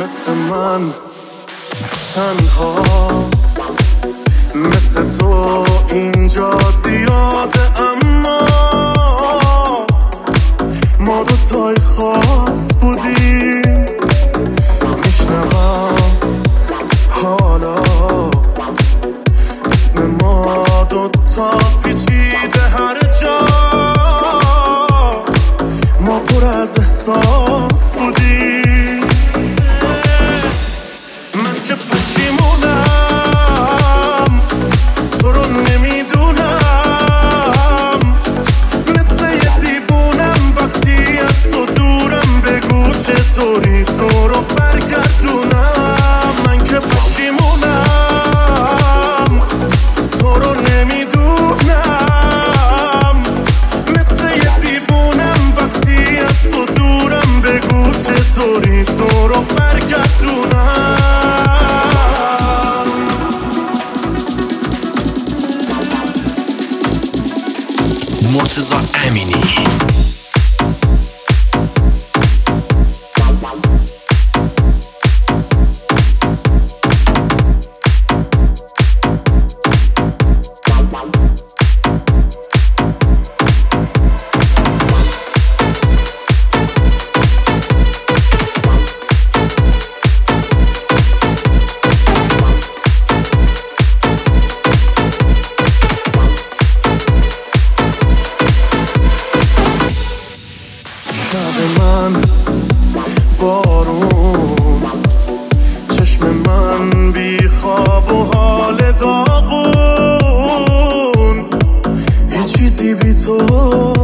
مثل من تنها، مثل تو اینجا زیاده، اما ما دوتای خاص بودیم. میشنوم حالا اسم ما دوتا پیچیده هر جا، ما پر از احساس بودیم. من که پشیمونم تو رو نمیدونم، مثل یه دیوونم وقتی از تو دورم، بگو چطوری تو رو برگردونم. من که پشیمونم تو رو نمیدونم، مثل یه دیوونم وقتی از تو دورم، بگو چطوری تو رو برگردونم. مرتضی امینی. شب من بارون، چشم من بی خواب و حال داغون، یه چیزی بی تو